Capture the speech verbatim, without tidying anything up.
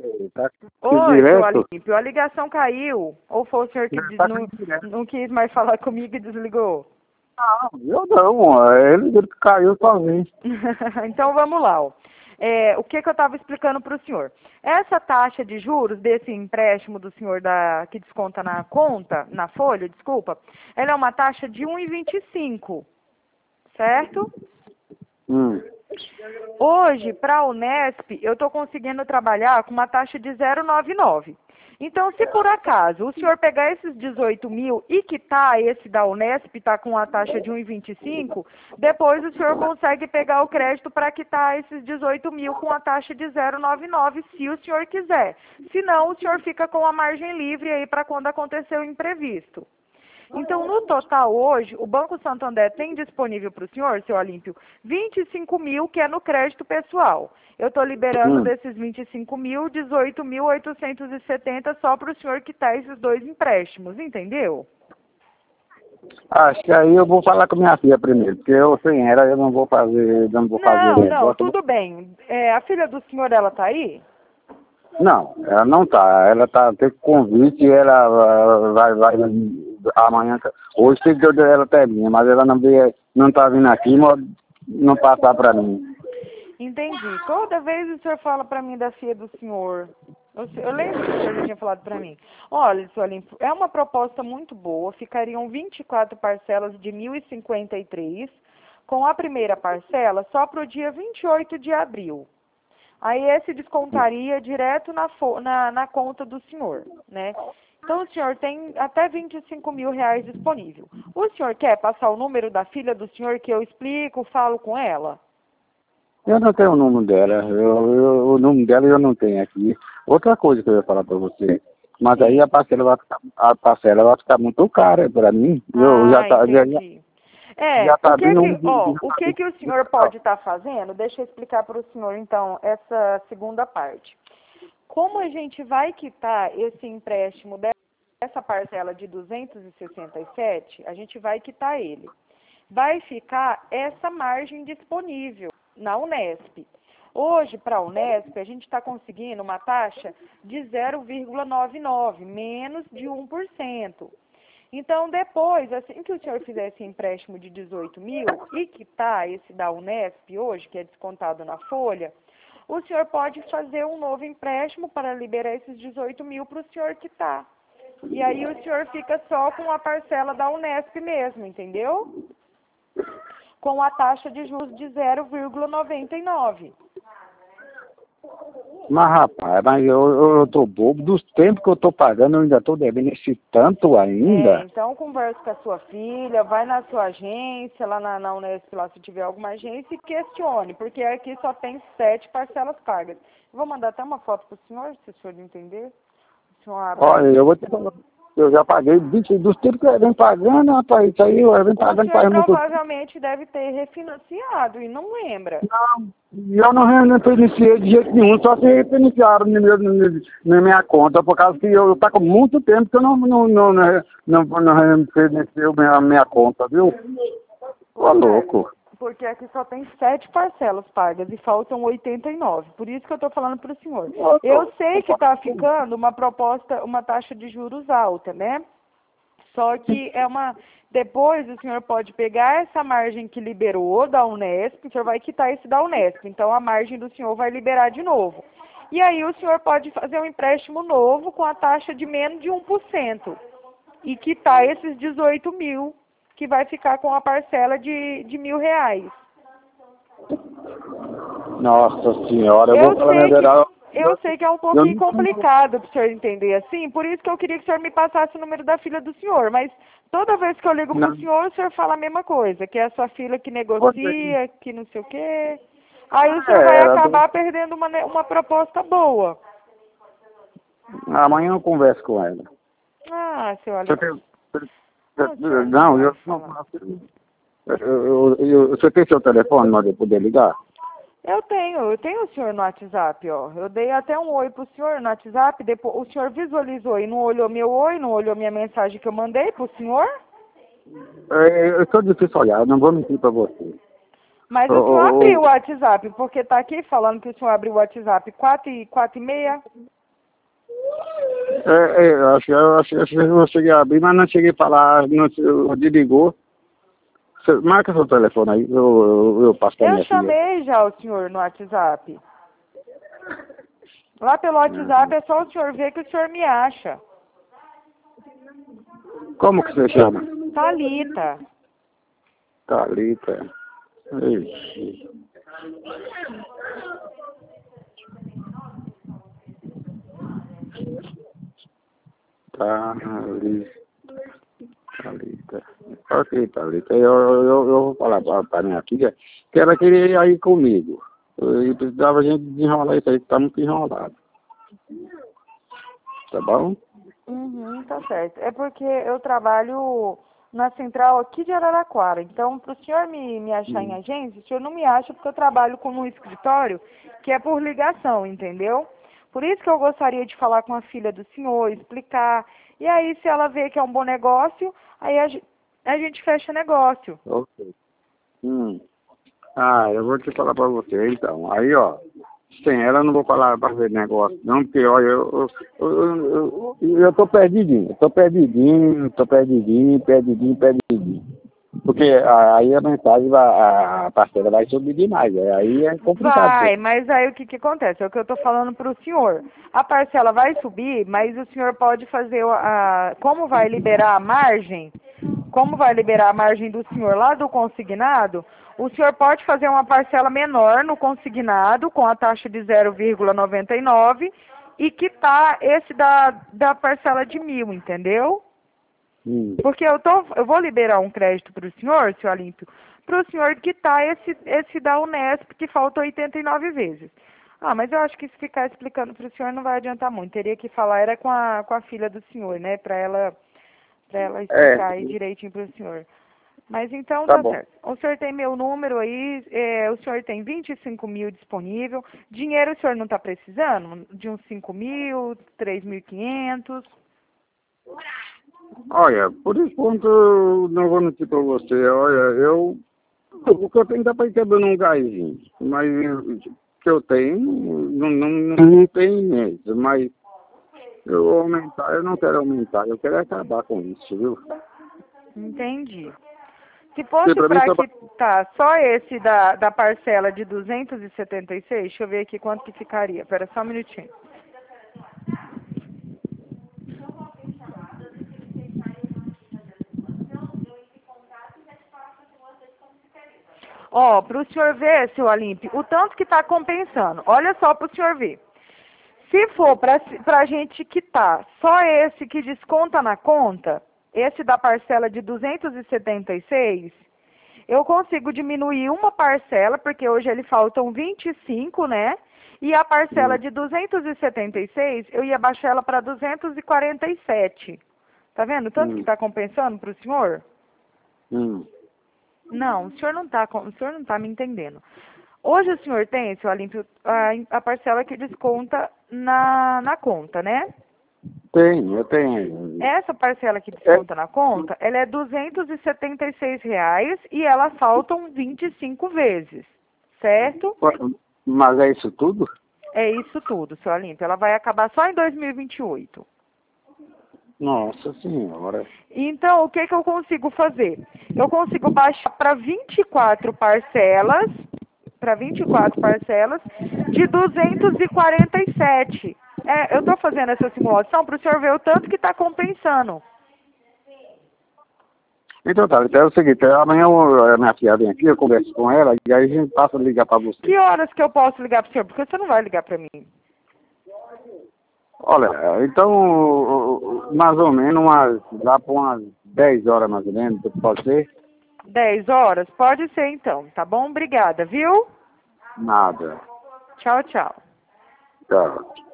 Tá aqui Oi, seu direto. Olímpio, a ligação caiu. Ou foi o senhor que Não, des- tá não, aqui direto. não quis mais falar comigo e desligou? Não, eu não. Ele ele caiu sozinho. Então vamos lá. Ó. É, o que, que eu estava explicando para o senhor? Essa taxa de juros desse empréstimo do senhor da, que desconta na conta, na folha, desculpa, ela é uma taxa de um vírgula vinte e cinco, certo? Hum. Hoje, para a Unesp, eu estou conseguindo trabalhar com uma taxa de zero vírgula noventa e nove. Então, se por acaso o senhor pegar esses dezoito mil e quitar esse da Unesp, está com a taxa de um vírgula vinte e cinco, depois o senhor consegue pegar o crédito para quitar esses dezoito mil com a taxa de zero vírgula noventa e nove, se o senhor quiser. Se não, o senhor fica com a margem livre aí para quando acontecer o imprevisto. Então, no total hoje, o Banco Santander tem disponível para o senhor, seu Olímpio, vinte e cinco mil, que é no crédito pessoal. Eu estou liberando Hum. desses vinte e cinco mil, dezoito mil oitocentos e setenta só para o senhor quitar esses dois empréstimos, entendeu? Acho que aí eu vou falar com minha filha primeiro, porque eu sem ela eu não vou fazer, não vou fazer Não, não, negócio. tudo bem. É, a filha do senhor, ela está aí? Não, ela não tá. Ela tá tem convite e ela ah, vai, vai amanhã. Hoje tem que eu ela até vinha, mas ela não veio, não tá vindo aqui, mas não passar para mim. Entendi. Toda vez o senhor fala para mim da filha do senhor. Eu, se- eu lembro que o senhor já tinha falado para mim. Olha, senhor Olímpio, é uma proposta muito boa. Ficariam vinte e quatro parcelas de mil e cinquenta e três, com a primeira parcela só para o dia vinte e oito de abril. Aí esse descontaria direto na, fo- na, na conta do senhor, né? Então o senhor tem até vinte e cinco mil reais disponível. O senhor quer passar o número da filha do senhor que eu explico, falo com ela? Eu não tenho o número dela. Eu, eu- o número dela eu não tenho aqui. Outra coisa que eu ia falar para você. Mas aí Sim. a parcela vai ficar, a parcela vai ficar muito cara para mim. Eu já Ah, tá, já, já entendi. É, já o tá que vindo que, um. ó, o que que o senhor pode estar fazendo? Deixa eu explicar para o senhor, então, essa segunda parte. Como a gente vai quitar esse empréstimo dessa parcela de duzentos e sessenta e sete, a gente vai quitar ele. Vai ficar essa margem disponível na Unesp. Hoje, para a Unesp, a gente está conseguindo uma taxa de zero vírgula noventa e nove, menos de um por cento. Então, depois, assim que o senhor fizer esse empréstimo de dezoito mil e quitar esse da Unesp hoje, que é descontado na folha, o senhor pode fazer um novo empréstimo para liberar esses dezoito mil para o senhor quitar. E aí o senhor fica só com a parcela da Unesp mesmo, entendeu? Com a taxa de juros de zero vírgula noventa e nove. Mas rapaz, mas eu, eu, eu tô bobo. Dos tempos que eu tô pagando, eu ainda tô devendo esse tanto É, ainda. então converse com a sua filha, vai na sua agência, lá na, na Unesp, lá se tiver alguma agência, e questione, porque aqui só tem sete parcelas pagas. Vou mandar até uma foto para o senhor, se o senhor entender. O senhor abre Olha, aí. eu vou te falar. Eu já paguei vinte dos tempos que eu venho pagando, rapaz. Isso aí eu venho O pagando senhor faz muito tempo. provavelmente deve ter refinanciado e não lembra. Não, e eu não reiniciei de jeito nenhum, só se reiniciaram no meu, no- na minha conta, por causa que eu tá com muito tempo que eu não, não, não, não, não, não reiniciei a minha, minha conta, viu? Ô Pois é, louco. porque aqui só tem sete parcelas pagas e faltam oitenta e nove. Por isso que eu estou falando para o senhor. Ô, Eu sei que está louco. ficando uma proposta, uma taxa de juros alta, né? Só que é uma. Depois o senhor pode pegar essa margem que liberou da Unesp, o senhor vai quitar esse da Unesp, então a margem do senhor vai liberar de novo. E aí o senhor pode fazer um empréstimo novo com a taxa de menos de um por cento e quitar esses dezoito mil, que vai ficar com a parcela de, de mil reais. Nossa senhora, eu vou Eu falar a sei que verdade. eu sei que é um Eu pouquinho não tenho. complicado para o senhor entender assim, por isso que eu queria que o senhor me passasse o número da filha do senhor, mas toda vez que eu ligo para o Não. senhor, o senhor fala a mesma coisa, que é a sua filha que Pois é. negocia, que não sei o quê. Aí o senhor vai É, acabar perdendo uma, ne- uma proposta boa. amanhã eu converso com ela. Ah, seu Você Olímpio. tem, Não, o senhor não não, vai eu não. falar. Eu, eu, eu- você tem seu telefone para eu poder ligar? Eu tenho, eu tenho o senhor no WhatsApp, ó. Eu dei até um oi pro senhor no WhatsApp, depois o senhor visualizou e não olhou meu oi, não olhou minha mensagem que eu mandei pro senhor? É, eu sou difícil olhar, eu não vou mentir para você. Mas Ô, o senhor ô, abriu o ô, WhatsApp, porque tá aqui falando que o senhor abriu o WhatsApp quatro e, quatro e meia. É, é, eu acho, eu acho, acho que eu cheguei a abrir, mas não cheguei a falar, não, eu desligou. Você, marca seu telefone aí, eu, eu, eu passo pra Eu minha filha. chamei já o senhor no WhatsApp. Lá pelo WhatsApp é só o senhor ver que o senhor me acha. Como que você chama? Thalita. Thalita. Ixi. Thalita. Thalita. Ok, Thalita. Eu, eu, eu vou falar pra, pra minha filha que ela queria ir comigo. E precisava a gente desenrolar isso aí, que tá muito enrolado. Tá bom? Uhum, tá certo. É porque eu trabalho na central aqui de Araraquara. Então, para o senhor me, me achar em Hum. agência, o senhor não me acha porque eu trabalho com um escritório que é por ligação, entendeu? Por isso que eu gostaria de falar com a filha do senhor, explicar. E aí, se ela vê que é um bom negócio, aí a, ge- a gente fecha negócio. Ok. Hum. Ah, eu vou te falar pra você, então. Aí, ó, sem ela eu não vou falar pra ver negócio, não, porque, olha, eu, eu, eu, eu, eu tô perdidinho, eu tô perdidinho, tô perdidinho, perdidinho, perdidinho. Porque a- aí a mensagem, vai, a a parcela vai subir demais, é, aí é complicado. Vai, mas aí o que que acontece? É o que eu estou falando para o senhor. A parcela vai subir, mas o senhor pode fazer a... Como vai liberar a margem, como vai liberar a margem do senhor lá do consignado, o senhor pode fazer uma parcela menor no consignado, com a taxa de zero vírgula noventa e nove, e quitar esse da, da parcela de mil, entendeu? Hum. Porque eu, tô, eu vou liberar um crédito para o senhor, senhor Olímpio, para o senhor quitar esse, esse da Unesp, que falta oitenta e nove vezes. Ah, mas eu acho que se ficar explicando para o senhor não vai adiantar muito. Teria que falar, era com a, com a filha do senhor, né? Para ela, para ela É, explicar aí direitinho para o senhor. Mas então tá tá bom. certo. O senhor tem meu número aí, é, o senhor tem vinte e cinco mil disponível. Dinheiro o senhor não está precisando? De uns cinco mil, três mil e quinhentos? Olha, por enquanto, eu não vou mentir pra você, olha, eu, o que eu tenho dá pra ir quebrando um gásinho, mas o que eu tenho, não, não, não tem imenso, mas eu vou aumentar, eu não quero aumentar, eu quero acabar com isso, viu? Entendi. Se Porque fosse pra mim para tá... quitar só esse da, da parcela de duzentos e setenta e seis, deixa eu ver aqui quanto que ficaria. Espera só um minutinho. Ó, para o senhor ver, seu Olímpio, o tanto que está compensando. Olha só para o senhor ver. Se for para a gente quitar só esse que desconta na conta, esse da parcela de duzentos e setenta e seis, eu consigo diminuir uma parcela, porque hoje ele faltam vinte e cinco, né? E a parcela Hum, de duzentos e setenta e seis, eu ia baixar ela para duzentos e quarenta e sete. Tá vendo? Tanto que hum, está compensando para o senhor? hum. Não, o senhor não está, o senhor não está me entendendo. Hoje o senhor tem, seu Olímpio, a, a parcela que desconta na, na conta, né? Tenho, eu tenho. Essa parcela que É, desconta na conta, ela é duzentos e setenta e seis reais e ela faltam vinte e cinco vezes, certo? mas é isso tudo? É isso tudo, seu Olímpio. Ela vai acabar só em dois mil e vinte e oito. Nossa senhora. Então, o que que eu consigo fazer? Eu consigo baixar para vinte e quatro parcelas, para vinte e quatro parcelas de duzentos e quarenta e sete. É, eu estou fazendo essa simulação para o senhor ver o tanto que está compensando. Então tá, então é o seguinte, amanhã eu- a minha filha vem aqui, eu converso com ela, e aí a gente passa a ligar pra você. Que horas que eu posso ligar para o senhor? Porque você não vai ligar para mim. Olha, então, mais ou menos, umas, dá para umas dez horas mais ou menos, pode ser? dez horas? Pode ser então, tá bom? Obrigada, viu? Nada. Tchau, tchau. Tchau.